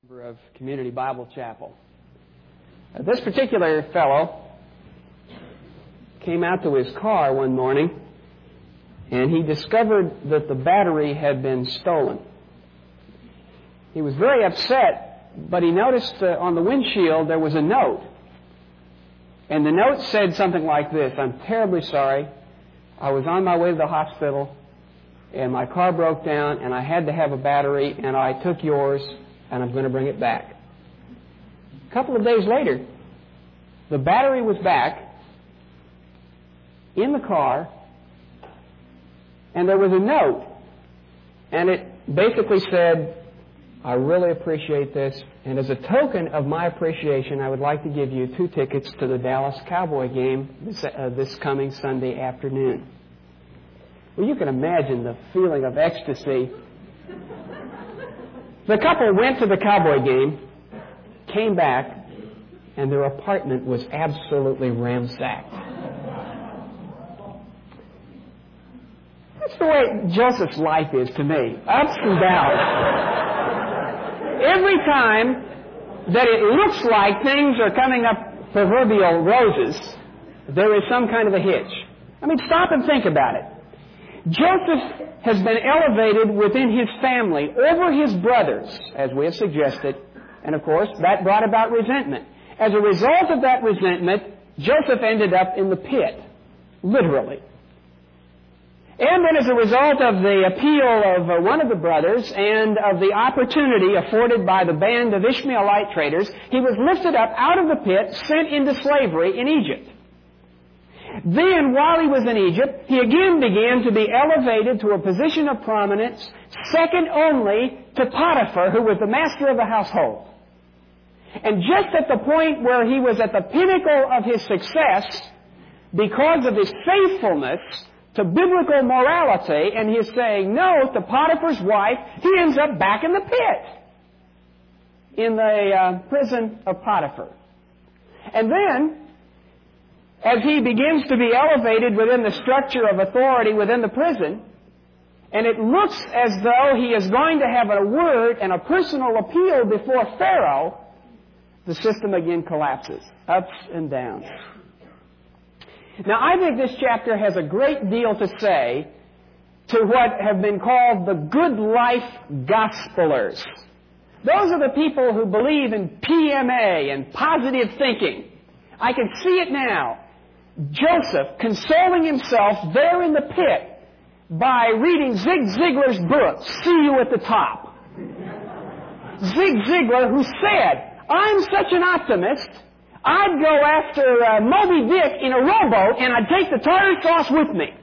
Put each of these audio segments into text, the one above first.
Of Community Bible Chapel. This particular fellow came out to his car one morning and he discovered that the battery had been stolen. He was very upset, but he noticed on the windshield there was a note. And the note said something like this: "I'm terribly sorry. I was on my way to the hospital and my car broke down and I had to have a battery and I took yours and I'm going to bring it back." A couple of days later, the battery was back in the car, and there was a note, and it basically said, "I really appreciate this, and as a token of my appreciation, I would like to give you 2 tickets to the Dallas Cowboy game this coming Sunday afternoon." Well, you can imagine the feeling of ecstasy. The couple went to the Cowboy game, came back, and their apartment was absolutely ransacked. That's the way Joseph's life is to me. Ups and downs. Every time that it looks like things are coming up proverbial roses, there is some kind of a hitch. I mean, stop and think about it. Joseph has been elevated within his family over his brothers, as we have suggested, and of course that brought about resentment. As a result of that resentment, Joseph ended up in the pit, literally. And then as a result of the appeal of one of the brothers and of the opportunity afforded by the band of Ishmaelite traders, he was lifted up out of the pit, sent into slavery in Egypt. Then, while he was in Egypt, he again began to be elevated to a position of prominence, second only to Potiphar, who was the master of the household. And just at the point where he was at the pinnacle of his success, because of his faithfulness to biblical morality and his saying no to Potiphar's wife, he ends up back in the pit, in the prison of Potiphar. And then, as he begins to be elevated within the structure of authority within the prison, and it looks as though he is going to have a word and a personal appeal before Pharaoh, the system again collapses, ups and downs. Now, I think this chapter has a great deal to say to what have been called the good life gospelers. Those are the people who believe in PMA and positive thinking. I can see it now. Joseph consoling himself there in the pit by reading Zig Ziglar's book, "See You at the Top." Zig Ziglar, who said, "I'm such an optimist, I'd go after Moby Dick in a rowboat and I'd take the tartar sauce with me."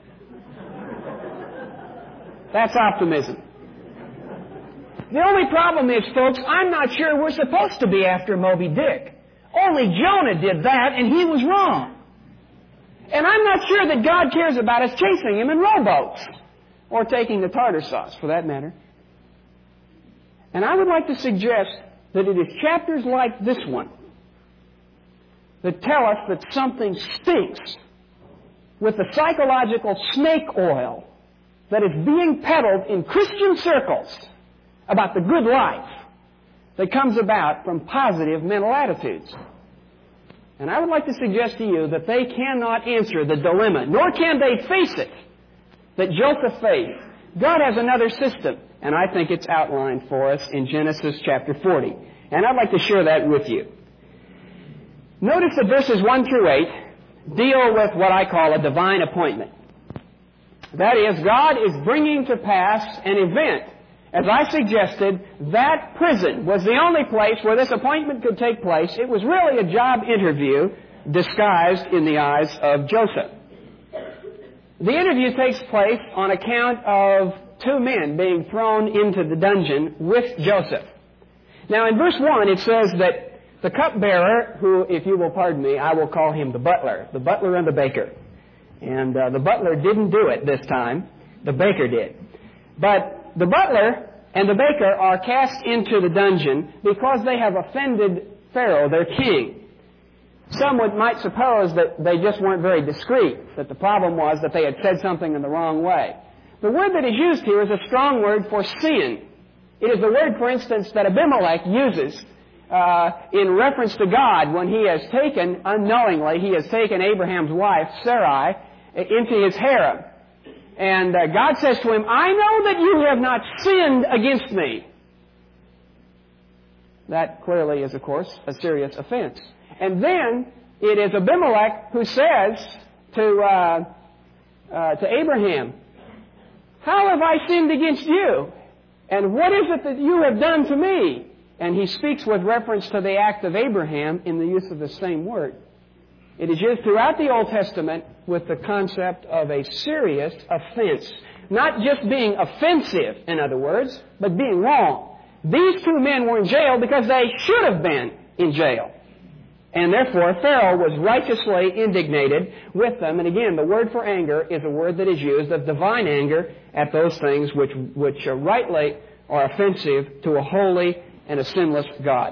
That's optimism. The only problem is, folks, I'm not sure we're supposed to be after Moby Dick. Only Jonah did that, and he was wrong. And I'm not sure that God cares about us chasing him in rowboats, or taking the tartar sauce, for that matter. And I would like to suggest that it is chapters like this one that tell us that something stinks with the psychological snake oil that is being peddled in Christian circles about the good life that comes about from positive mental attitudes. And I would like to suggest to you that they cannot answer the dilemma, nor can they face it, that Joseph faced. God has another system, and I think it's outlined for us in Genesis chapter 40. And I'd like to share that with you. Notice that verses 1 through 8 deal with what I call a divine appointment. That is, God is bringing to pass an event. As I suggested, that prison was the only place where this appointment could take place. It was really a job interview disguised in the eyes of Joseph. The interview takes place on account of 2 men being thrown into the dungeon with Joseph. Now, in verse 1, it says that the cupbearer, who, if you will pardon me, I will call him the butler and the baker. And the butler didn't do it this time. The baker did. But the butler and the baker are cast into the dungeon because they have offended Pharaoh, their king. Some might suppose that they just weren't very discreet, that the problem was that they had said something in the wrong way. The word that is used here is a strong word for sin. It is the word, for instance, that Abimelech uses in reference to God when he has taken, unknowingly, he has taken Abraham's wife, Sarai, into his harem. And God says to him, I know that you have not sinned against me. That clearly is, of course, a serious offense. And then it is Abimelech who says to Abraham, how have I sinned against you? And what is it that you have done to me? And he speaks with reference to the act of Abraham in the use of the same word. It is used throughout the Old Testament with the concept of a serious offense. Not just being offensive, in other words, but being wrong. These two men were in jail because they should have been in jail. And therefore, Pharaoh was righteously indignated with them. And again, the word for anger is a word that is used of divine anger at those things which rightly are offensive to a holy and a sinless God.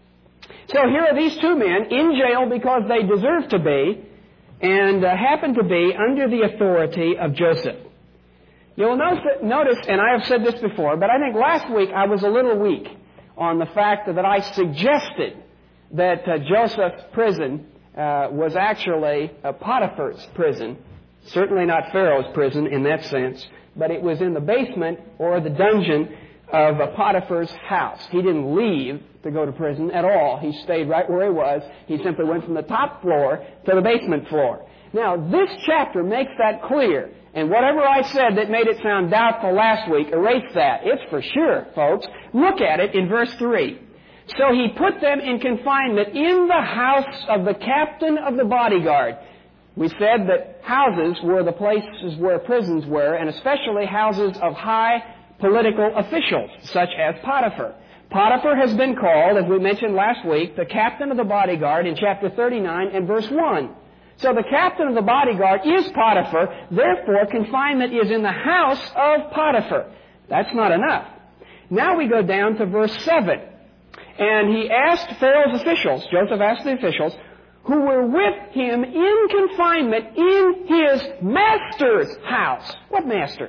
So here are these two men in jail because they deserve to be and happen to be under the authority of Joseph. You'll notice, and I have said this before, but I think last week I was a little weak on the fact that I suggested that Joseph's prison was actually Potiphar's prison. Certainly not Pharaoh's prison in that sense, but it was in the basement or the dungeon of Potiphar's house. He didn't leave to go to prison at all. He stayed right where he was. He simply went from the top floor to the basement floor. Now, this chapter makes that clear. And whatever I said that made it sound doubtful last week, erase that. It's for sure, folks. Look at it in verse 3. So he put them in confinement in the house of the captain of the bodyguard. We said that houses were the places where prisons were, and especially houses of high political officials, such as Potiphar. Potiphar has been called, as we mentioned last week, the captain of the bodyguard in chapter 39 and verse 1. So the captain of the bodyguard is Potiphar, therefore confinement is in the house of Potiphar. That's not enough. Now we go down to verse 7. And he asked Pharaoh's officials, Joseph asked the officials, who were with him in confinement in his master's house. What master?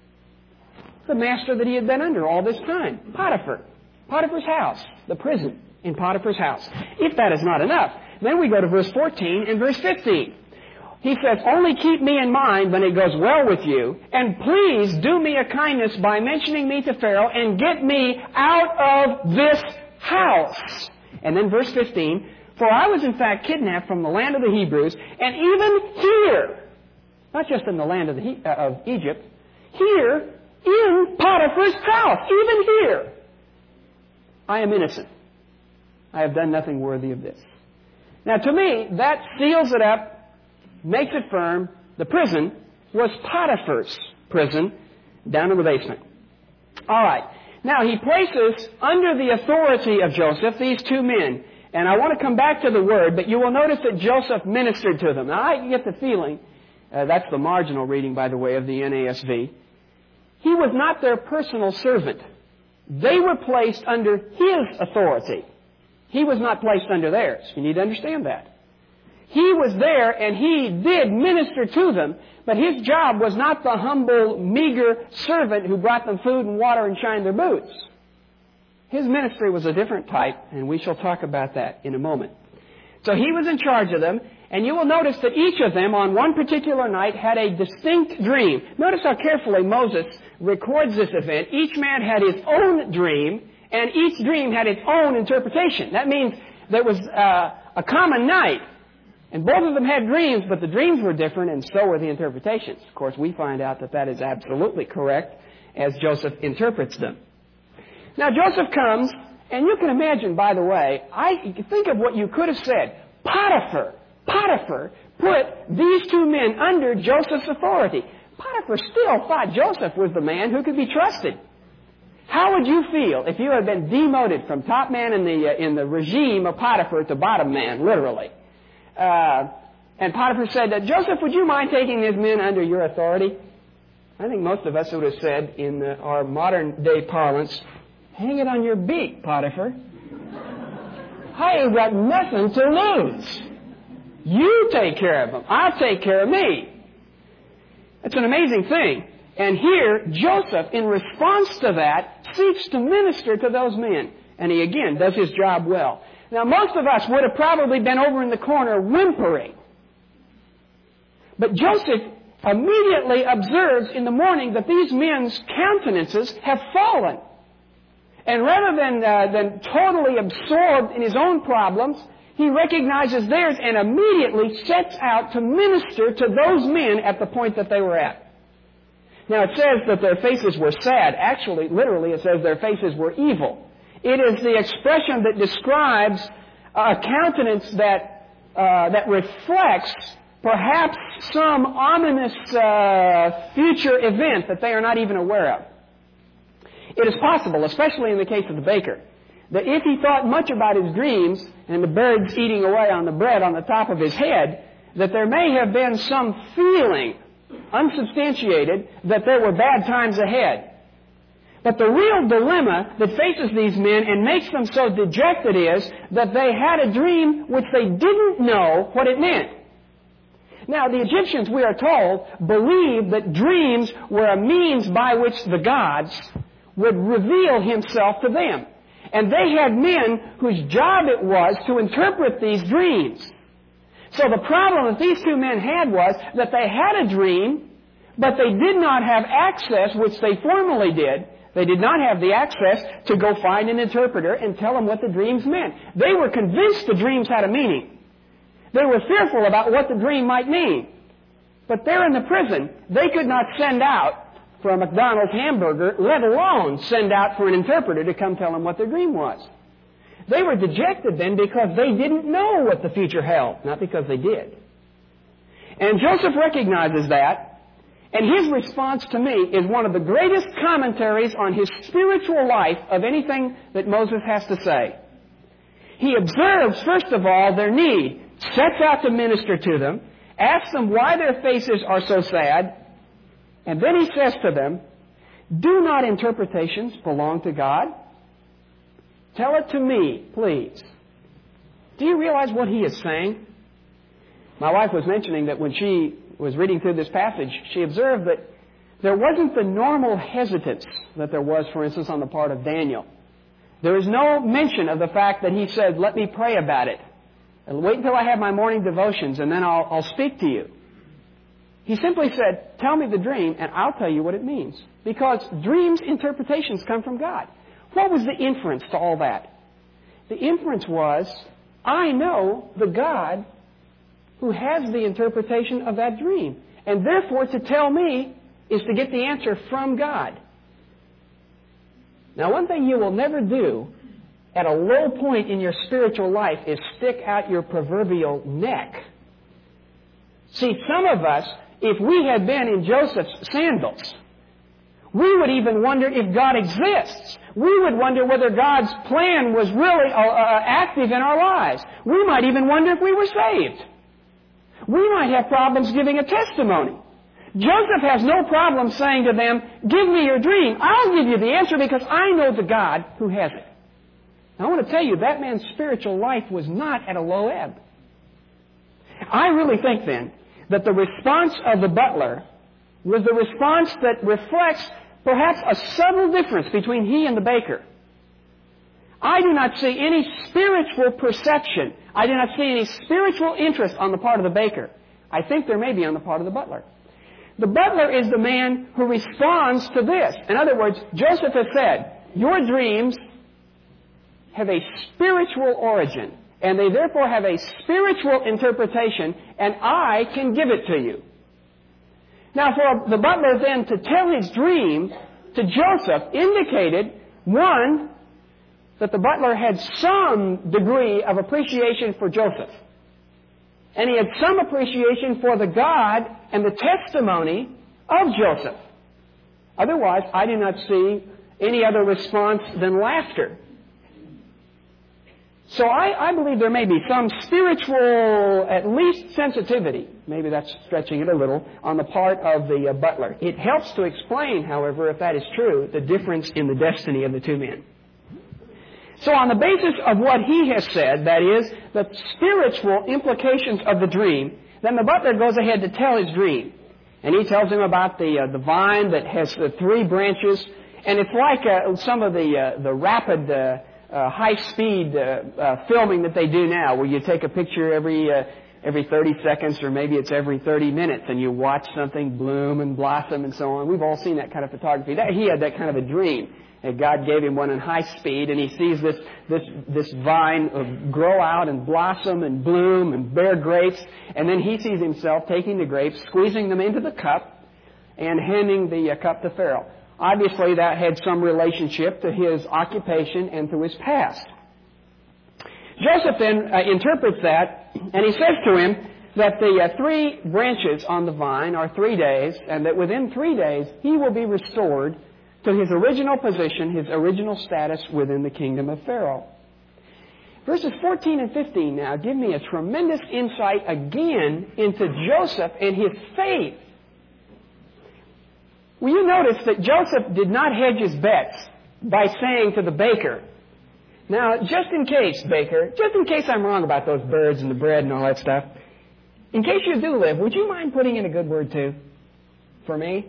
The master that he had been under all this time, Potiphar. Potiphar's house, the prison in Potiphar's house. If that is not enough, then we go to verse 14 and verse 15. He says, only keep me in mind when it goes well with you, and please do me a kindness by mentioning me to Pharaoh and get me out of this house. And then verse 15, for I was in fact kidnapped from the land of the Hebrews, and even here, not just in the land of Egypt, here in Potiphar's house, even here, I am innocent. I have done nothing worthy of this. Now to me, that seals it up, makes it firm. The prison was Potiphar's prison down in the basement. All right. Now he places under the authority of Joseph these two men. And I want to come back to the word, but you will notice that Joseph ministered to them. Now I get the feeling, that's the marginal reading, by the way, of the NASV. He was not their personal servant. They were placed under his authority. He was not placed under theirs. You need to understand that. He was there and he did minister to them, but his job was not the humble, meager servant who brought them food and water and shined their boots. His ministry was a different type, and we shall talk about that in a moment. So he was in charge of them, and you will notice that each of them on one particular night had a distinct dream. Notice how carefully Moses records this event. Each man had his own dream, and each dream had its own interpretation. That means there was a common night, and both of them had dreams, but the dreams were different, and so were the interpretations. Of course, we find out that that is absolutely correct as Joseph interprets them. Now, Joseph comes, and you can imagine, by the way, think of what you could have said. Potiphar put these two men under Joseph's authority. Potiphar still thought Joseph was the man who could be trusted. How would you feel if you had been demoted from top man in the regime of Potiphar to bottom man, literally? And Potiphar said, Joseph, would you mind taking these men under your authority? I think most of us would have said, in our modern day parlance, hang it on your beak, Potiphar. I ain't got nothing to lose. You take care of them. I'll take care of me. It's an amazing thing. And here, Joseph, in response to that, seeks to minister to those men. And he again does his job well. Now, most of us would have probably been over in the corner whimpering. But Joseph immediately observes in the morning that these men's countenances have fallen. And rather than totally absorbed in his own problems, he recognizes theirs and immediately sets out to minister to those men at the point that they were at. Now, it says that their faces were sad. Actually, literally, it says their faces were evil. It is the expression that describes a countenance that reflects perhaps some ominous future event that they are not even aware of. It is possible, especially in the case of the baker, that if he thought much about his dreams and the birds eating away on the bread on the top of his head, that there may have been some feeling, unsubstantiated, that there were bad times ahead. But the real dilemma that faces these men and makes them so dejected is that they had a dream which they didn't know what it meant. Now, the Egyptians, we are told, believed that dreams were a means by which the gods would reveal Himself to them. And they had men whose job it was to interpret these dreams. So the problem that these two men had was that they had a dream, but they did not have access, which they formerly did. They did not have the access to go find an interpreter and tell them what the dreams meant. They were convinced the dreams had a meaning. They were fearful about what the dream might mean. But there in the prison, they could not send out for a McDonald's hamburger, let alone send out for an interpreter to come tell them what their dream was. They were dejected then because they didn't know what the future held, not because they did. And Joseph recognizes that, and his response to me is one of the greatest commentaries on his spiritual life of anything that Moses has to say. He observes, first of all, their need, sets out to minister to them, asks them why their faces are so sad, and then he says to them, do not interpretations belong to God? Tell it to me, please. Do you realize what he is saying? My wife was mentioning that when she was reading through this passage, she observed that there wasn't the normal hesitance that there was, for instance, on the part of Daniel. There is no mention of the fact that he said, let me pray about it. And wait until I have my morning devotions and then I'll speak to you. He simply said, tell me the dream and I'll tell you what it means. Because dreams' interpretations come from God. What was the inference to all that? The inference was, I know the God who has the interpretation of that dream. And therefore, to tell me is to get the answer from God. Now, one thing you will never do at a low point in your spiritual life is stick out your proverbial neck. See, some of us, if we had been in Joseph's sandals, we would even wonder if God exists. We would wonder whether God's plan was really active in our lives. We might even wonder if we were saved. We might have problems giving a testimony. Joseph has no problem saying to them, give me your dream. I'll give you the answer because I know the God who has it. Now, I want to tell you, that man's spiritual life was not at a low ebb. I really think then that the response of the butler was the response that reflects perhaps a subtle difference between he and the baker. I do not see any spiritual perception. I do not see any spiritual interest on the part of the baker. I think there may be on the part of the butler. The butler is the man who responds to this. In other words, Joseph has said, your dreams have a spiritual origin, and they therefore have a spiritual interpretation, and I can give it to you. Now, for the butler then to tell his dream to Joseph indicated, one, that the butler had some degree of appreciation for Joseph. And he had some appreciation for the God and the testimony of Joseph. Otherwise, I do not see any other response than laughter. So I believe there may be some spiritual, at least sensitivity, maybe that's stretching it a little, on the part of the butler. It helps to explain, however, if that is true, the difference in the destiny of the two men. So on the basis of what he has said, that is, the spiritual implications of the dream, then the butler goes ahead to tell his dream. And he tells him about the vine that has the 3 branches. And it's like some of the rapid, high-speed filming that they do now, where you take a picture every 30 seconds, or maybe it's every 30 minutes, and you watch something bloom and blossom and so on. We've all seen that kind of photography. He had that kind of a dream. And God gave him one in high speed, and he sees this vine grow out and blossom and bloom and bear grapes, and then he sees himself taking the grapes, squeezing them into the cup, and handing the cup to Pharaoh. Obviously, that had some relationship to his occupation and to his past. Joseph then interprets that, and he says to him that the 3 branches on the vine are 3 days, and that within 3 days he will be restored to his original position, his original status within the kingdom of Pharaoh. Verses 14 and 15 now give me a tremendous insight again into Joseph and his faith. Well, you notice that Joseph did not hedge his bets by saying to the baker, "Now, just in case, baker, just in case I'm wrong about those birds and the bread and all that stuff, in case you do live, would you mind putting in a good word too for me?"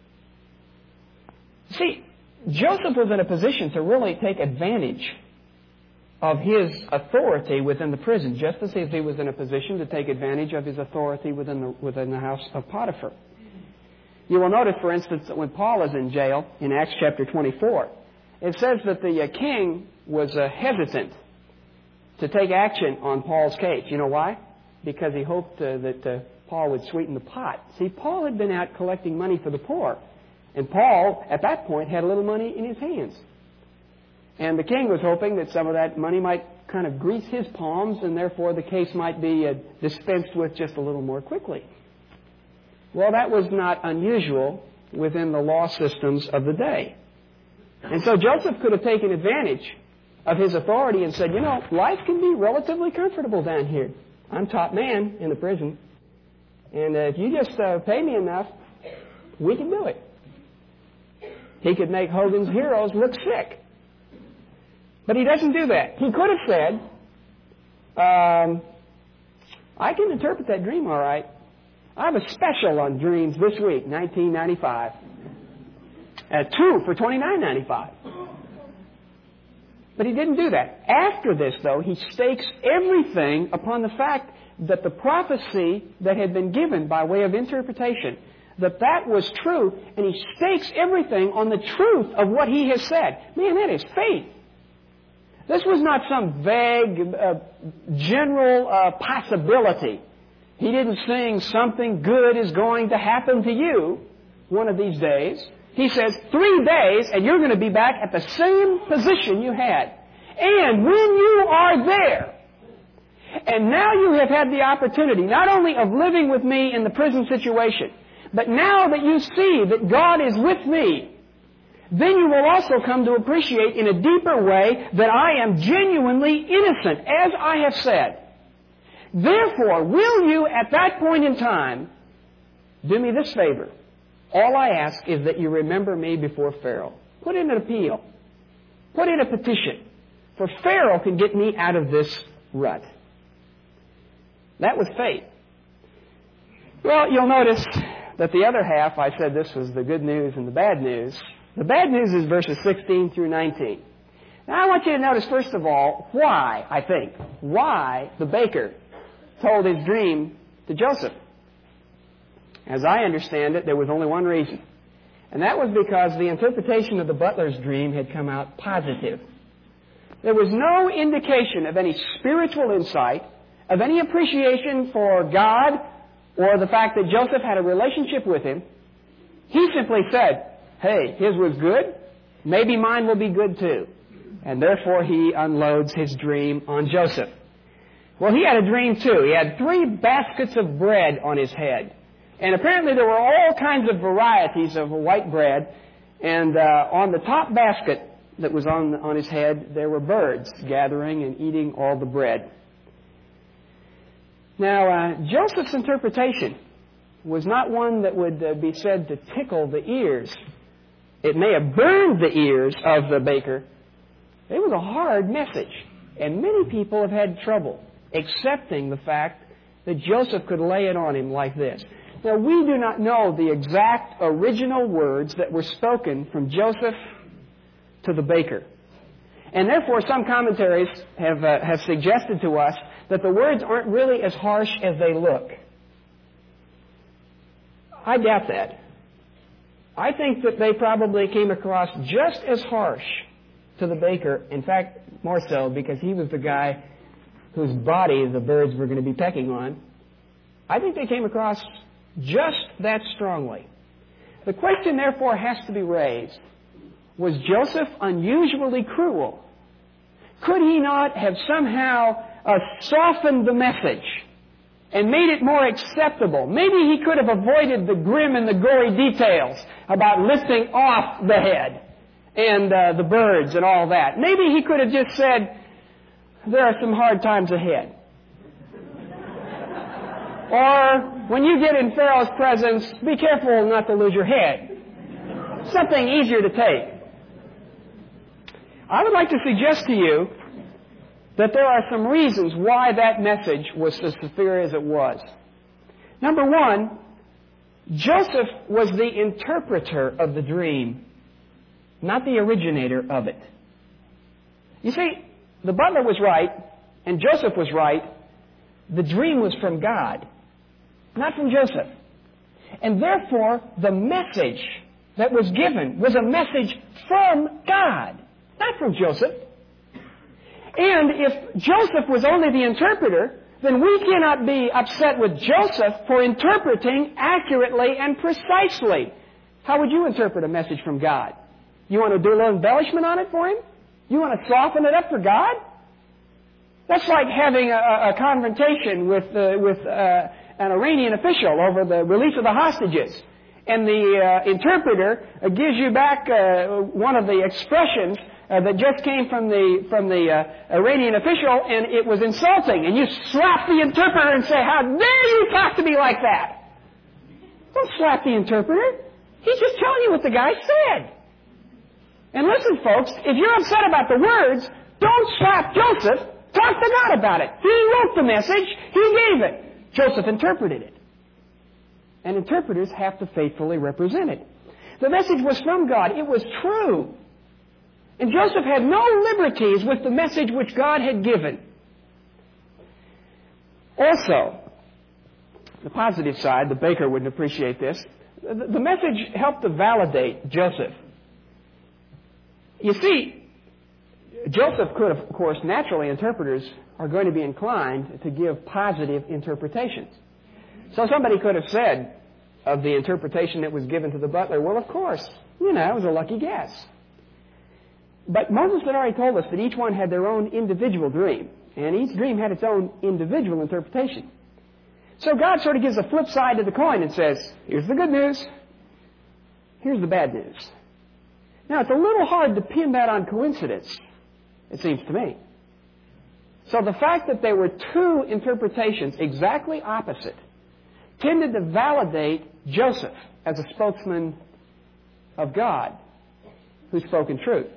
See, Joseph was in a position to really take advantage of his authority within the prison, just as if he was in a position to take advantage of his authority within the house of Potiphar. You will notice, for instance, that when Paul is in jail in Acts chapter 24, it says that the king was hesitant to take action on Paul's case. You know why? Because he hoped that Paul would sweeten the pot. See, Paul had been out collecting money for the poor. And Paul, at that point, had a little money in his hands. And the king was hoping that some of that money might kind of grease his palms, and therefore the case might be dispensed with just a little more quickly. Well, that was not unusual within the law systems of the day. And so Joseph could have taken advantage of his authority and said, life can be relatively comfortable down here. I'm top man in the prison. And if you just pay me enough, we can do it. He could make Hogan's Heroes look sick. But he doesn't do that. He could have said, I can interpret that dream all right. I have a special on dreams this week, $19.95. 2 for $29.95. But he didn't do that. After this, though, he stakes everything upon the fact that the prophecy that had been given by way of interpretation, that was true, and he stakes everything on the truth of what he has said. Man, that is faith. This was not some vague, general possibility. He didn't sing something good is going to happen to you one of these days. He says 3 days and you're going to be back at the same position you had. And when you are there, and now you have had the opportunity not only of living with me in the prison situation, but now that you see that God is with me, then you will also come to appreciate in a deeper way that I am genuinely innocent, as I have said. Therefore, will you at that point in time do me this favor? All I ask is that you remember me before Pharaoh. Put in an appeal. Put in a petition. For Pharaoh can get me out of this rut. That was faith. Well, you'll notice that the other half, I said this was the good news and the bad news. The bad news is verses 16 through 19. Now I want you to notice, first of all, why the baker told his dream to Joseph. As I understand it, there was only one reason. And that was because the interpretation of the butler's dream had come out positive. There was no indication of any spiritual insight, of any appreciation for God, or the fact that Joseph had a relationship with him. He simply said, hey, his was good, maybe mine will be good too. And therefore he unloads his dream on Joseph. Well, he had a dream too. He had 3 baskets of bread on his head. And apparently there were all kinds of varieties of white bread. And on the top basket that was on his head, there were birds gathering and eating all the bread. Now, Joseph's interpretation was not one that would be said to tickle the ears. It may have burned the ears of the baker. It was a hard message. And many people have had trouble accepting the fact that Joseph could lay it on him like this. Now, we do not know the exact original words that were spoken from Joseph to the baker. And therefore, some commentaries have suggested to us that the words aren't really as harsh as they look. I doubt that. I think that they probably came across just as harsh to the baker. In fact, more so, because he was the guy whose body the birds were going to be pecking on. I think they came across just that strongly. The question, therefore, has to be raised. Was Joseph unusually cruel? Could he not have somehow softened the message and made it more acceptable? Maybe he could have avoided the grim and the gory details about lifting off the head and the birds and all that. Maybe he could have just said, there are some hard times ahead. Or, when you get in Pharaoh's presence, be careful not to lose your head. Something easier to take. I would like to suggest to you that there are some reasons why that message was as severe as it was. Number one, Joseph was the interpreter of the dream, not the originator of it. You see, the butler was right, and Joseph was right. The dream was from God, not from Joseph. And therefore, the message that was given was a message from God, not from Joseph. And if Joseph was only the interpreter, then we cannot be upset with Joseph for interpreting accurately and precisely. How would you interpret a message from God? You want to do a little embellishment on it for him? You want to soften it up for God? That's like having a confrontation with an Iranian official over the release of the hostages. And the interpreter gives you back one of the expressions that just came from the Iranian official, and it was insulting. And you slap the interpreter and say, how dare you talk to me like that? Don't slap the interpreter. He's just telling you what the guy said. And listen, folks, if you're upset about the words, don't slap Joseph. Talk to God about it. He wrote the message. He gave it. Joseph interpreted it. And interpreters have to faithfully represent it. The message was from God. It was true. And Joseph had no liberties with the message which God had given. Also, the positive side, the baker wouldn't appreciate this, the message helped to validate Joseph. You see, Joseph could, of course, naturally, interpreters are going to be inclined to give positive interpretations. So somebody could have said of the interpretation that was given to the butler, well, of course, it was a lucky guess. But Moses had already told us that each one had their own individual dream, and each dream had its own individual interpretation. So God sort of gives a flip side to the coin and says, here's the good news, here's the bad news. Now, it's a little hard to pin that on coincidence, it seems to me. So the fact that there were two interpretations exactly opposite tended to validate Joseph as a spokesman of God who spoke in truth.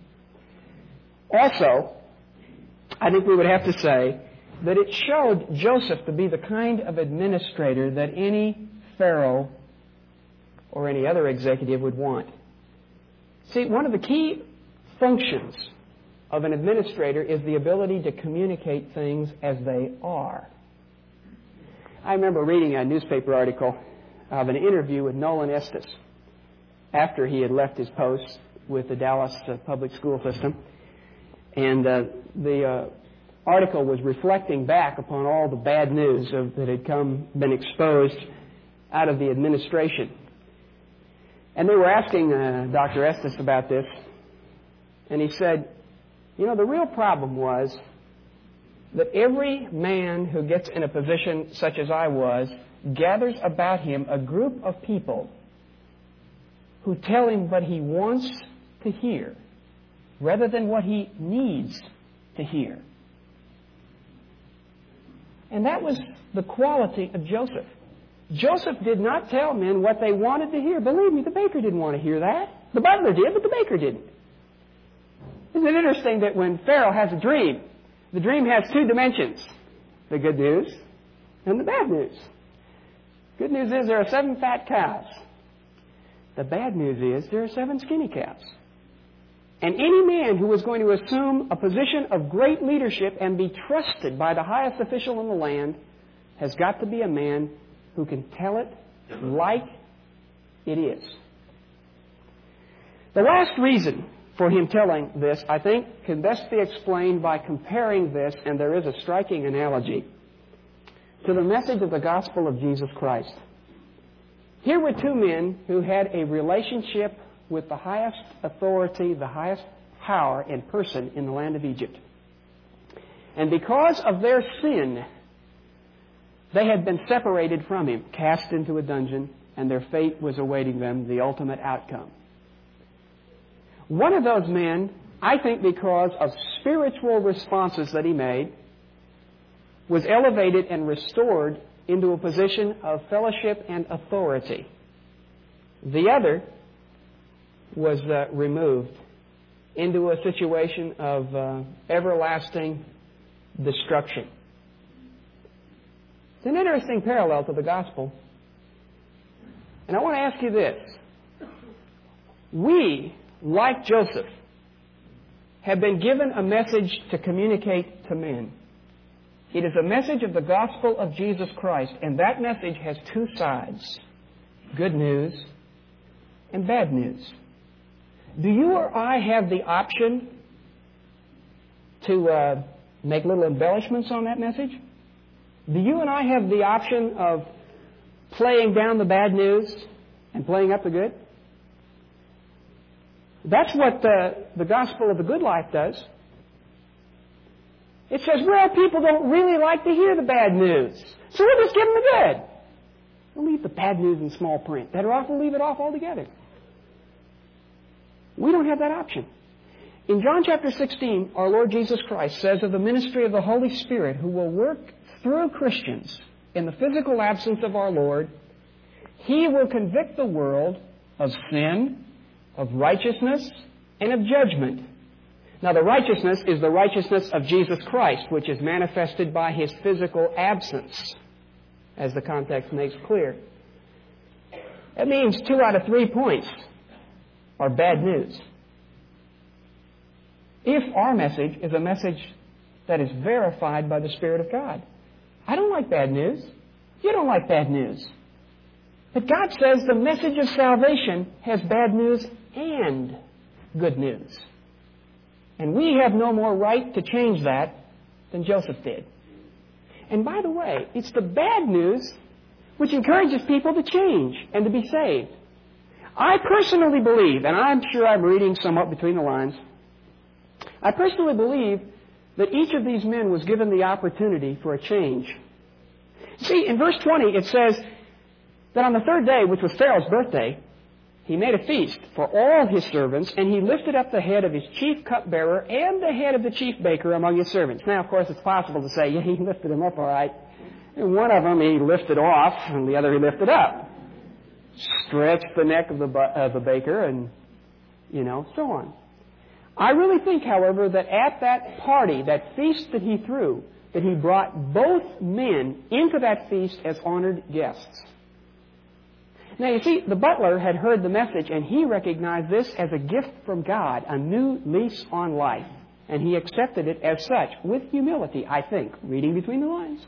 Also, I think we would have to say that it showed Joseph to be the kind of administrator that any Pharaoh or any other executive would want. See, one of the key functions of an administrator is the ability to communicate things as they are. I remember reading a newspaper article of an interview with Nolan Estes after he had left his post with the Dallas public school system. And the article was reflecting back upon all the bad news that had been exposed out of the administration. And they were asking Dr. Estes about this, and he said, the real problem was that every man who gets in a position such as I was gathers about him a group of people who tell him what he wants to hear rather than what he needs to hear. And that was the quality of Joseph. Joseph did not tell men what they wanted to hear. Believe me, the baker didn't want to hear that. The butler did, but the baker didn't. Isn't it interesting that when Pharaoh has a dream, the dream has two dimensions, the good news and the bad news. Good news is there are 7 fat cows. The bad news is there are 7 skinny cows. And any man who is going to assume a position of great leadership and be trusted by the highest official in the land has got to be a man who can tell it like it is. The last reason for him telling this, I think, can best be explained by comparing this, and there is a striking analogy, to the message of the gospel of Jesus Christ. Here were 2 men who had a relationship with the highest authority, the highest power and person in the land of Egypt. And because of their sin, they had been separated from him, cast into a dungeon, and their fate was awaiting them, the ultimate outcome. One of those men, I think because of spiritual responses that he made, was elevated and restored into a position of fellowship and authority. The other was removed into a situation of everlasting destruction. It's an interesting parallel to the gospel. And I want to ask you this. We, like Joseph, have been given a message to communicate to men. It is a message of the gospel of Jesus Christ, and that message has 2 sides, good news and bad news. Do you or I have the option to make little embellishments on that message? Do you and I have the option of playing down the bad news and playing up the good? That's what the gospel of the good life does. It says, well, people don't really like to hear the bad news, so we'll just give them the good. We'll leave the bad news in small print. Better off we'll leave it off altogether. We don't have that option. In John chapter 16, our Lord Jesus Christ says of the ministry of the Holy Spirit who will work through Christians in the physical absence of our Lord, He will convict the world of sin, of righteousness, and of judgment. Now, the righteousness is the righteousness of Jesus Christ, which is manifested by His physical absence, as the context makes clear. That means 2 out of 3 points are bad news. If our message is a message that is verified by the Spirit of God. I don't like bad news. You don't like bad news. But God says the message of salvation has bad news and good news. And we have no more right to change that than Joseph did. And by the way, it's the bad news which encourages people to change and to be saved. I personally believe, and I'm sure I'm reading somewhat between the lines, I personally believe that each of these men was given the opportunity for a change. See, in verse 20 it says that on the 3rd day, which was Pharaoh's birthday, he made a feast for all his servants, and he lifted up the head of his chief cupbearer and the head of the chief baker among his servants. Now, of course, it's possible to say, yeah, he lifted them up all right. And one of them he lifted off, and the other he lifted up. Stretched the neck of the baker, and, so on. I really think, however, that at that party, that feast that he threw, that he brought both men into that feast as honored guests. Now, you see, the butler had heard the message, and he recognized this as a gift from God, a new lease on life. And he accepted it as such, with humility, I think, reading between the lines.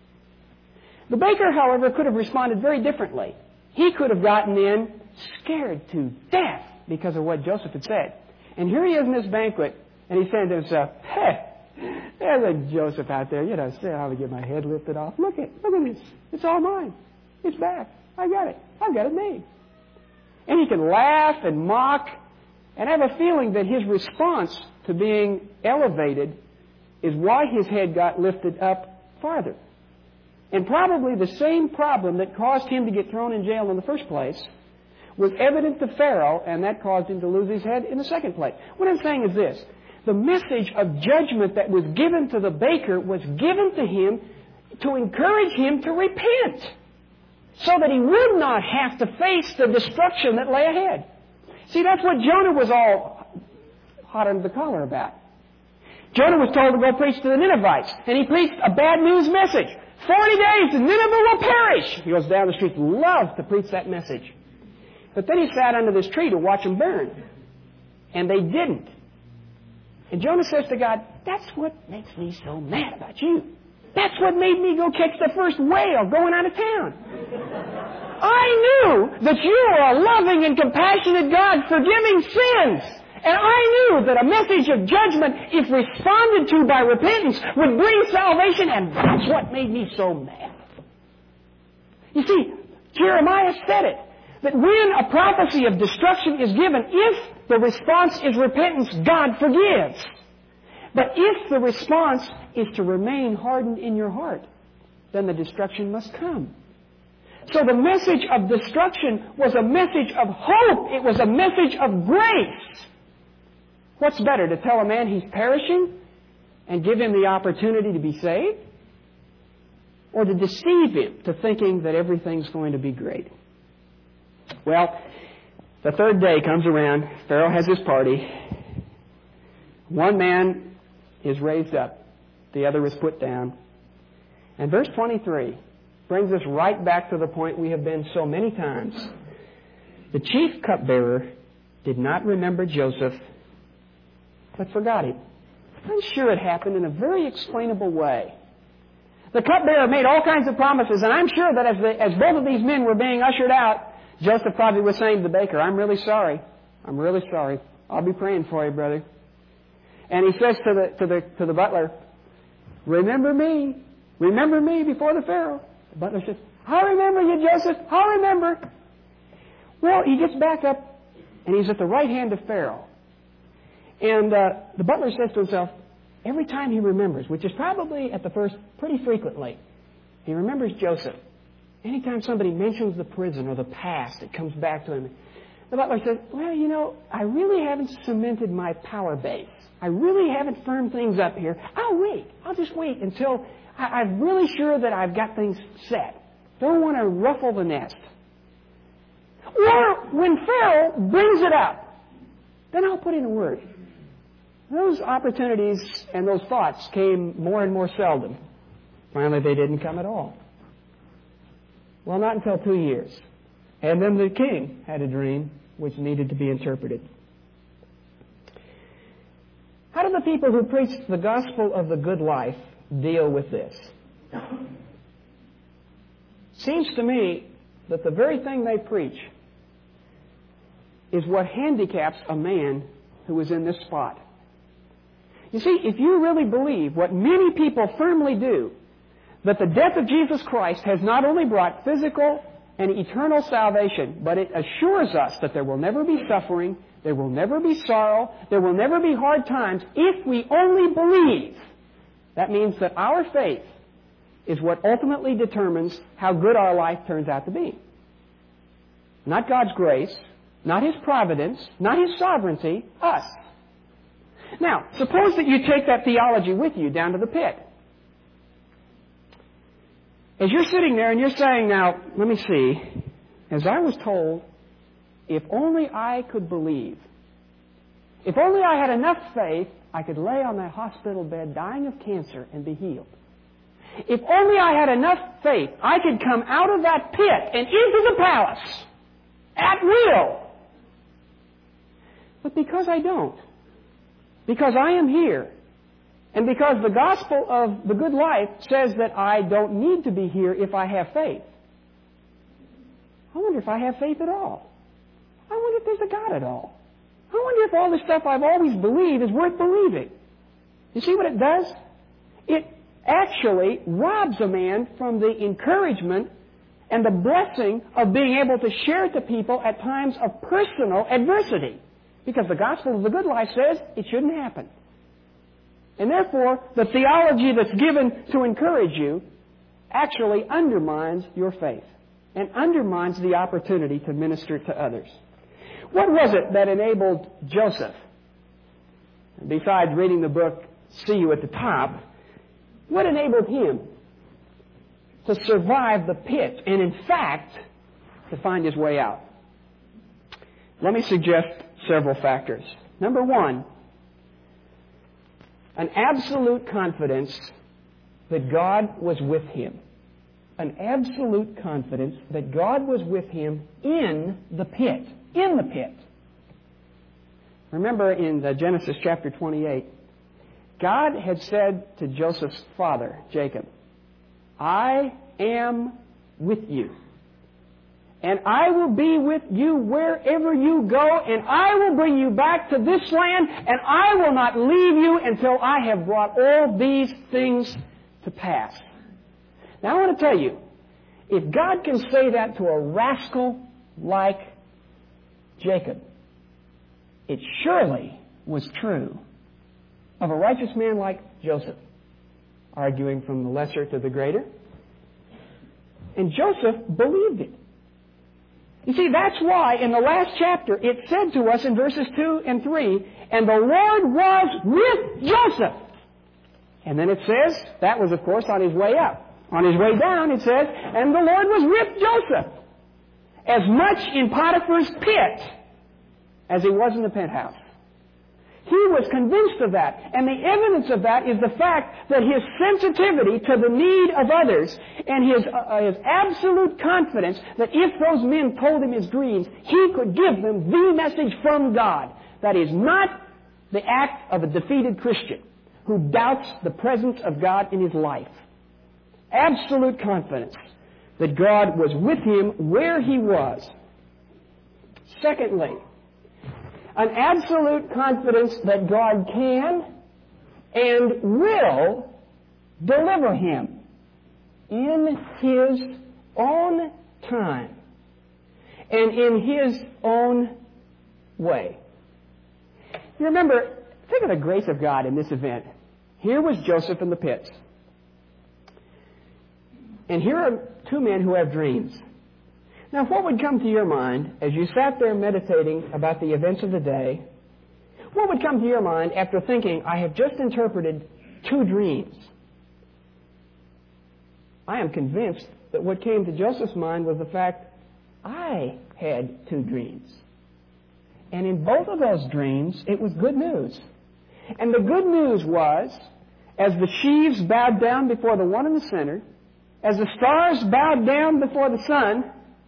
The baker, however, could have responded very differently. He could have gotten in scared to death because of what Joseph had said. And here he is in this banquet, and he's saying to himself, hey, there's a Joseph out there, see how to get my head lifted off. Look at this. It's all mine. It's back. I got it. I've got it made. And he can laugh and mock, and I have a feeling that his response to being elevated is why his head got lifted up farther. And probably the same problem that caused him to get thrown in jail in the first place was evident to Pharaoh, and that caused him to lose his head in the second place. What I'm saying is this. The message of judgment that was given to the baker was given to him to encourage him to repent, so that he would not have to face the destruction that lay ahead. See, that's what Jonah was all hot under the collar about. Jonah was told to go preach to the Ninevites, and he preached a bad news message. 40 days and Nineveh will perish. He goes down the street, loves to preach that message. But then he sat under this tree to watch them burn. And they didn't. And Jonah says to God, that's what makes me so mad about you. That's what made me go catch the first whale going out of town. I knew that you are a loving and compassionate God forgiving sins. And I knew that a message of judgment, if responded to by repentance, would bring salvation, and that's what made me so mad. You see, Jeremiah said it, that when a prophecy of destruction is given, if the response is repentance, God forgives. But if the response is to remain hardened in your heart, then the destruction must come. So the message of destruction was a message of hope. It was a message of grace. What's better, to tell a man he's perishing and give him the opportunity to be saved? Or to deceive him to thinking that everything's going to be great? Well, the third day comes around. Pharaoh has his party. One man is raised up. The other is put down. And verse 23 brings us right back to the point we have been so many times. The chief cupbearer did not remember Joseph, but forgot him. I'm sure it happened in a very explainable way. The cupbearer made all kinds of promises, and I'm sure that as both of these men were being ushered out, Joseph probably was saying to the baker, I'm really sorry. I'm really sorry. I'll be praying for you, brother. And he says to the butler, remember me. Remember me before the Pharaoh. The butler says, I'll remember you, Joseph. I'll remember. Well, he gets back up, and he's at the right hand of Pharaoh. And the butler says to himself, every time he remembers, which is probably at the first pretty frequently, he remembers Joseph. Anytime somebody mentions the prison or the past, it comes back to him. The butler says, well, you know, I really haven't cemented my power base. I really haven't firmed things up here. I'll wait. I'll just wait until I'm really sure that I've got things set. Don't want to ruffle the nest. Or when Pharaoh brings it up, then I'll put in a word. Those opportunities and those thoughts came more and more seldom. Finally, they didn't come at all. Well, not until 2 years. And then the king had a dream which needed to be interpreted. How do the people who preached the gospel of the good life deal with this? Seems to me that the very thing they preach is what handicaps a man who is in this spot. You see, if you really believe what many people firmly do, that the death of Jesus Christ has not only brought physical and eternal salvation, but it assures us that there will never be suffering, there will never be sorrow, there will never be hard times if we only believe. That means that our faith is what ultimately determines how good our life turns out to be. Not God's grace, not His providence, not His sovereignty, us. Now, suppose that you take that theology with you down to the pit. As you're sitting there and you're saying, now, let me see, as I was told, if only I could believe, if only I had enough faith, I could lay on that hospital bed dying of cancer and be healed. If only I had enough faith, I could come out of that pit and into the palace at will. But because I don't, because I am here, and because the gospel of the good life says that I don't need to be here if I have faith, I wonder if I have faith at all. I wonder if there's a God at all. I wonder if all this stuff I've always believed is worth believing. You see what it does? It actually robs a man from the encouragement and the blessing of being able to share to people at times of personal adversity. Because the gospel of the good life says it shouldn't happen. And therefore, the theology that's given to encourage you actually undermines your faith and undermines the opportunity to minister to others. What was it that enabled Joseph, besides reading the book, See You at the Top, what enabled him to survive the pit and, in fact, to find his way out? Let me suggest several factors. Number one, An absolute confidence that God was with him. An absolute confidence that God was with him in the pit. In the pit. Remember in Genesis chapter 28, God had said to Joseph's father, Jacob, I am with you. And I will be with you wherever you go, and I will bring you back to this land, and I will not leave you until I have brought all these things to pass. Now I want to tell you, if God can say that to a rascal like Jacob, it surely was true of a righteous man like Joseph, arguing from the lesser to the greater. And Joseph believed it. You see, that's why in the last chapter it said to us in verses 2 and 3, and the Lord was with Joseph. And then it says, that was of course on his way up. On his way down it says, and the Lord was with Joseph, as much in Potiphar's pit as he was in the penthouse. He was convinced of that. And the evidence of that is the fact that his sensitivity to the need of others and his absolute confidence that if those men told him his dreams, he could give them the message from God. That is not the act of a defeated Christian who doubts the presence of God in his life. Absolute confidence that God was with him where he was. Secondly, an absolute confidence that God can and will deliver him in His own time and in His own way. You remember, think of the grace of God in this event. Here was Joseph in the pits. And here are two men who have dreams. Now, what would come to your mind as you sat there meditating about the events of the day? What would come to your mind after thinking, I have just interpreted two dreams? I am convinced that what came to Joseph's mind was the fact, I had two dreams. And in both of those dreams, it was good news. And the good news was, as the sheaves bowed down before the one in the center, as the stars bowed down before the sun,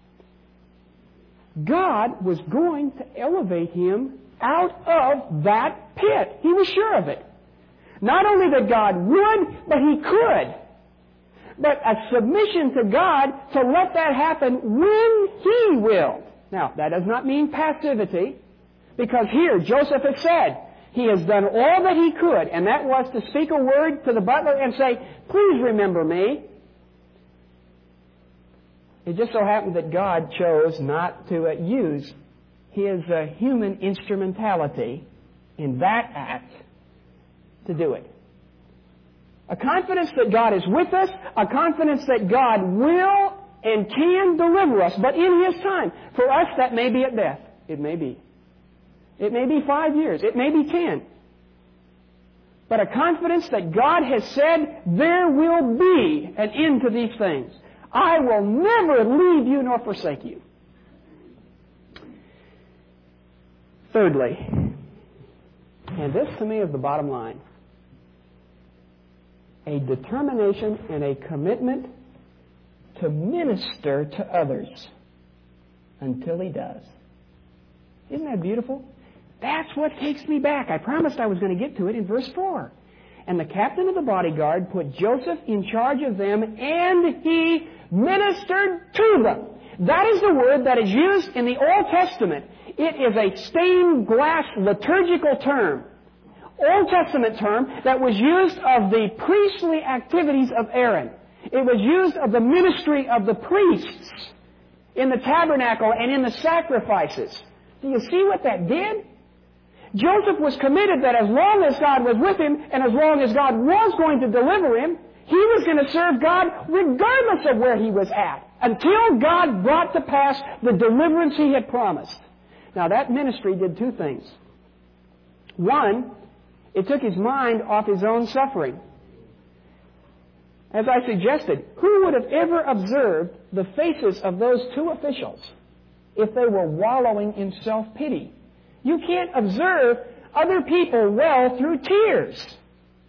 God was going to elevate him out of that pit. He was sure of it. Not only that God would, but He could. But a submission to God to let that happen when He willed. Now, that does not mean passivity, because here Joseph has said he has done all that he could, and that was to speak a word to the butler and say, please remember me. It just so happened that God chose not to use His human instrumentality in that act to do it. A confidence that God is with us, a confidence that God will and can deliver us, but in His time. For us, that may be at death. It may be. It may be 5 years. It may be 10. But a confidence that God has said, there will be an end to these things. I will never leave you nor forsake you. Thirdly, and this to me is the bottom line, a determination and a commitment to minister to others until he does. Isn't that beautiful? That's what takes me back. I promised I was going to get to it in verse 4. And the captain of the bodyguard put Joseph in charge of them, and he ministered to them. That is the word that is used in the Old Testament. It is a stained glass liturgical term. Old Testament term that was used of the priestly activities of Aaron. It was used of the ministry of the priests in the tabernacle and in the sacrifices. Do you see what that did? Joseph was committed that as long as God was with him and as long as God was going to deliver him, he was going to serve God regardless of where he was at, until God brought to pass the deliverance He had promised. Now that ministry did two things. One, it took his mind off his own suffering. As I suggested, who would have ever observed the faces of those two officials if they were wallowing in self-pity? You can't observe other people well through tears.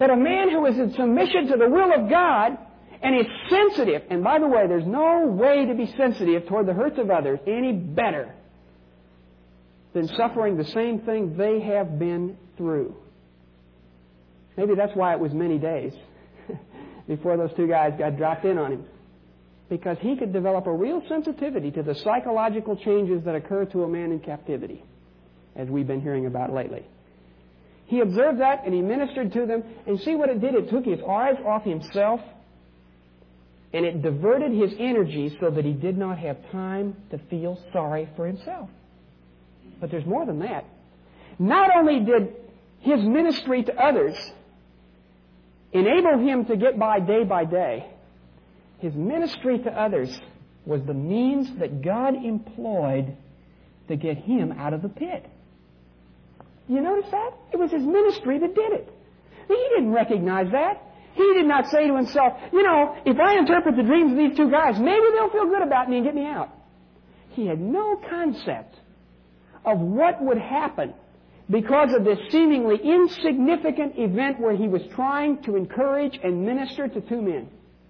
That a man who is in submission to the will of God and is sensitive, and by the way, there's no way to be sensitive toward the hurts of others any better than suffering the same thing they have been through. Maybe that's why it was many days before those two guys got dropped in on him. Because he could develop a real sensitivity to the psychological changes that occur to a man in captivity, as we've been hearing about lately. He observed that and he ministered to them, and see what it did? It took his eyes off himself and it diverted his energy so that he did not have time to feel sorry for himself. But there's more than that. Not only did his ministry to others enable him to get by day, his ministry to others was the means that God employed to get him out of the pit. You notice that? It was his ministry that did it. He didn't recognize that. He did not say to himself, if I interpret the dreams of these two guys, maybe they'll feel good about me and get me out. He had no concept of what would happen because of this seemingly insignificant event where he was trying to encourage and minister to two men.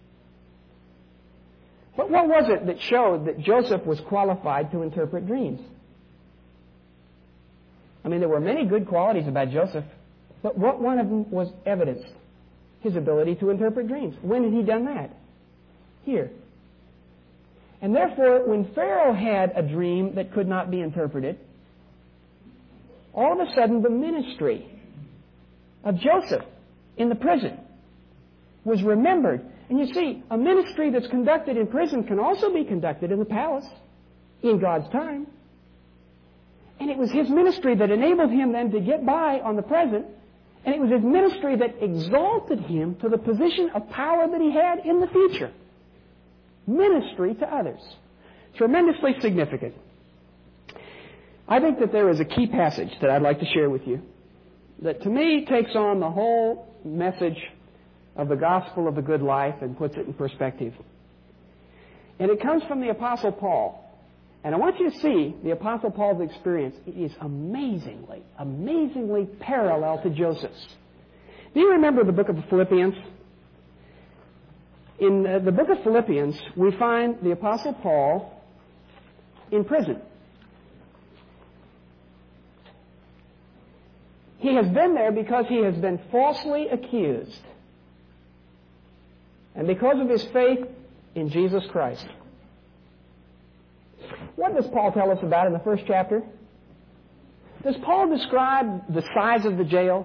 But what was it that showed that Joseph was qualified to interpret dreams? I mean, there were many good qualities about Joseph, but what one of them was evidenced? His ability to interpret dreams. When had he done that? Here. And therefore, when Pharaoh had a dream that could not be interpreted, all of a sudden the ministry of Joseph in the prison was remembered. And you see, a ministry that's conducted in prison can also be conducted in the palace in God's time. And it was his ministry that enabled him then to get by on the present. And it was his ministry that exalted him to the position of power that he had in the future. Ministry to others. Tremendously significant. I think that there is a key passage that I'd like to share with you that to me takes on the whole message of the gospel of the good life and puts it in perspective. And it comes from the Apostle Paul. And I want you to see the Apostle Paul's experience. It is amazingly parallel to Joseph's. Do you remember the book of Philippians? In the book of Philippians, we find the Apostle Paul in prison. He has been there because he has been falsely accused. And because of his faith in Jesus Christ. What does Paul tell us about in the first chapter? Does Paul describe the size of the jail?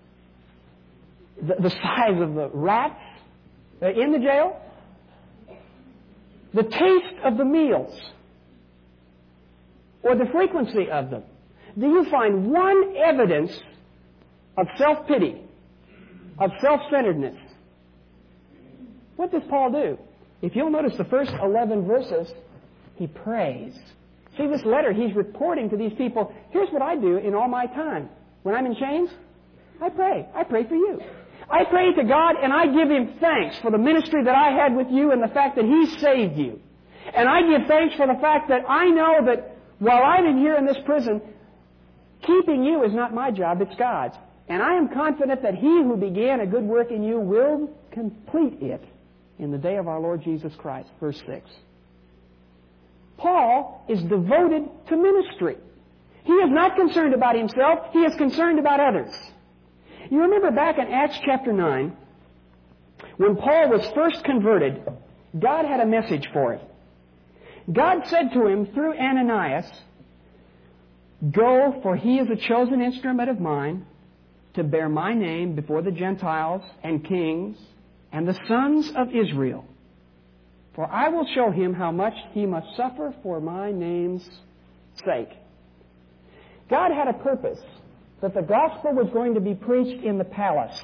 The size of the rats in the jail? The taste of the meals? Or the frequency of them? Do you find one evidence of self-pity, of self-centeredness? What does Paul do? If you'll notice the first 11 verses, he prays. See, this letter, he's reporting to these people, here's what I do in all my time. When I'm in chains, I pray. I pray for you. I pray to God and I give Him thanks for the ministry that I had with you and the fact that He saved you. And I give thanks for the fact that I know that while I'm in here in this prison, keeping you is not my job, it's God's. And I am confident that He who began a good work in you will complete it in the day of our Lord Jesus Christ. Verse 6. Paul is devoted to ministry. He is not concerned about himself. He is concerned about others. You remember back in Acts chapter 9, when Paul was first converted, God had a message for him. God said to him through Ananias, "Go, for he is a chosen instrument of mine to bear my name before the Gentiles and kings and the sons of Israel. For I will show him how much he must suffer for my name's sake." God had a purpose, that the gospel was going to be preached in the palace.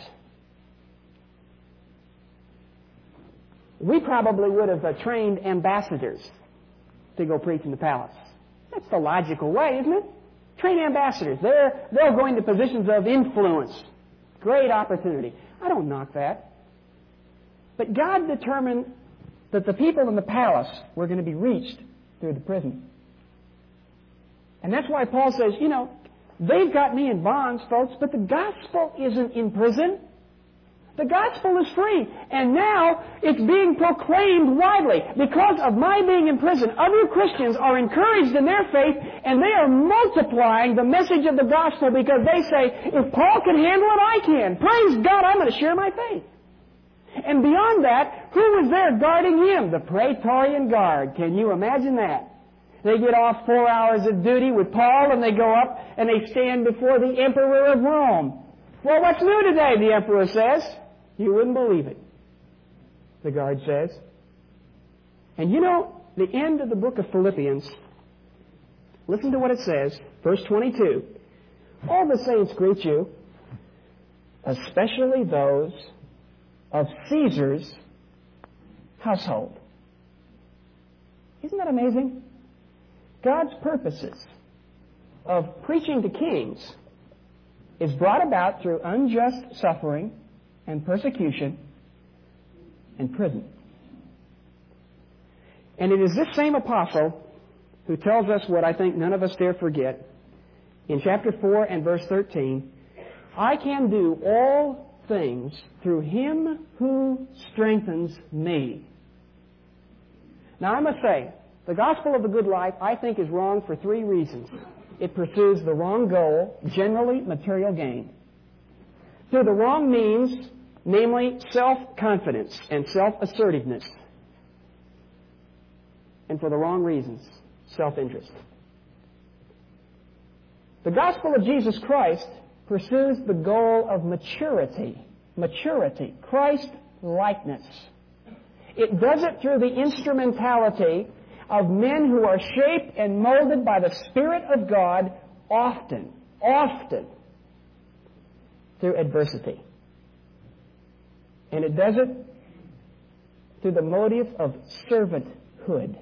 We probably would have trained ambassadors to go preach in the palace. That's the logical way, isn't it? Train ambassadors. They'll go into positions of influence. Great opportunity. I don't knock that. But God determined that the people in the palace were going to be reached through the prison. And that's why Paul says, they've got me in bonds, folks, but the gospel isn't in prison. The gospel is free, and now it's being proclaimed widely. Because of my being in prison, other Christians are encouraged in their faith, and they are multiplying the message of the gospel because they say, if Paul can handle it, I can. Praise God, I'm going to share my faith. And beyond that, who was there guarding him? The Praetorian Guard. Can you imagine that? They get off 4 hours of duty with Paul, and they go up and they stand before the Emperor of Rome. Well, what's new today, the Emperor says. You wouldn't believe it, the guard says. And you know, the end of the book of Philippians, listen to what it says, verse 22. All the saints greet you, especially those of Caesar's household. Isn't that amazing? God's purposes of preaching to kings is brought about through unjust suffering and persecution and prison. And it is this same apostle who tells us what I think none of us dare forget. In chapter 4 and verse 13, I can do all things through him who strengthens me. Now I must say, the gospel of the good life, I think, is wrong for 3 reasons. It pursues the wrong goal, generally material gain. Through the wrong means, namely self-confidence and self-assertiveness. And for the wrong reasons, self-interest. The gospel of Jesus Christ pursues the goal of maturity, Christ-likeness. It does it through the instrumentality of men who are shaped and molded by the Spirit of God often through adversity. And it does it through the motive of servanthood.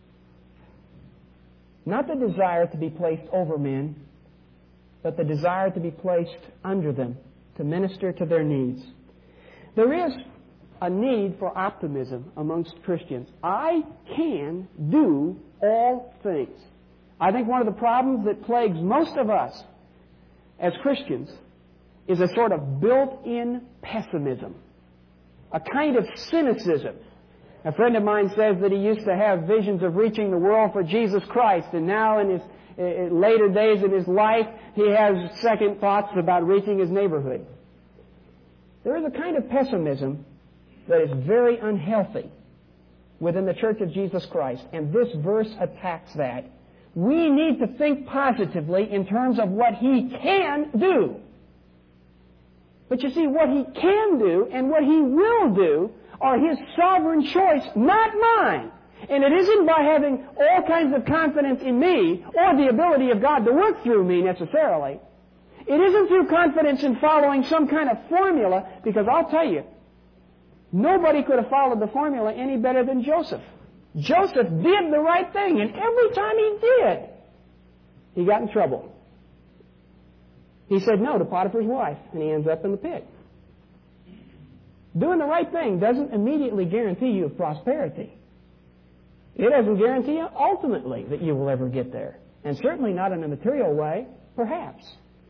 Not the desire to be placed over men, but the desire to be placed under them, to minister to their needs. There is a need for optimism amongst Christians. I can do all things. I think one of the problems that plagues most of us as Christians is a sort of built-in pessimism, a kind of cynicism. A friend of mine says that he used to have visions of reaching the world for Jesus Christ, and now in his later days in his life, he has second thoughts about reaching his neighborhood. There is a kind of pessimism that is very unhealthy within the Church of Jesus Christ, and this verse attacks that. We need to think positively in terms of what He can do. But you see, what He can do and what He will do are His sovereign choice, not mine. And it isn't by having all kinds of confidence in me or the ability of God to work through me necessarily. It isn't through confidence in following some kind of formula, because I'll tell you, nobody could have followed the formula any better than Joseph. Joseph did the right thing, and every time he did, he got in trouble. He said no to Potiphar's wife, and he ends up in the pit. Doing the right thing doesn't immediately guarantee you prosperity. It doesn't guarantee you ultimately that you will ever get there, and certainly not in a material way, perhaps.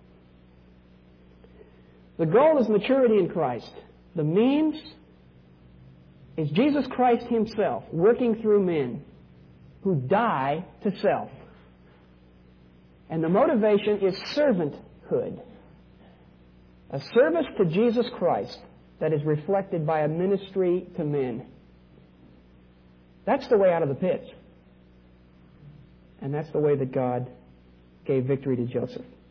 The goal is maturity in Christ. The means is Jesus Christ Himself working through men who die to self. And the motivation is servanthood. A service to Jesus Christ that is reflected by a ministry to men. That's the way out of the pits. And that's the way that God gave victory to Joseph.